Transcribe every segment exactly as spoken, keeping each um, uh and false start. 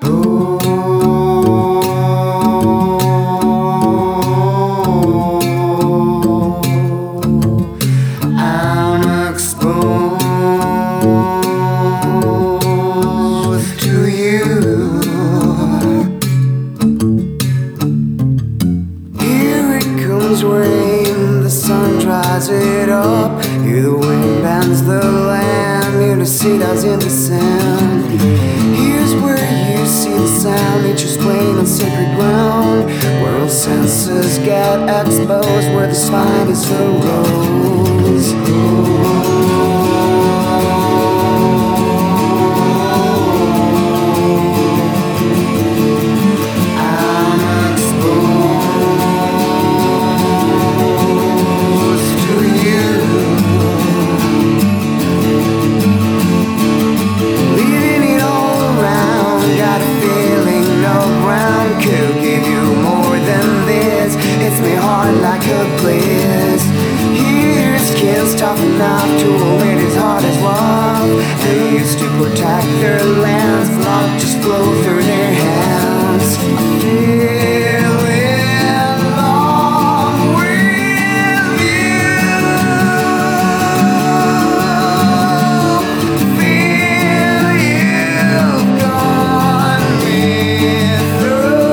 Rain, the sun dries it up. Hear the wind bends the land. Hear the seagulls in the sand. Here's where you see the sound. Nature's playing on sacred ground. World senses get exposed. Where the spine is the rose. Like a bliss. Here's skin's tough enough to win as hard as love. They used to protect their lands, blood just flow through their hands. Feeling along with you. Feel you've gone me through.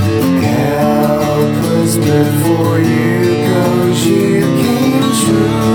Before you go, you came true.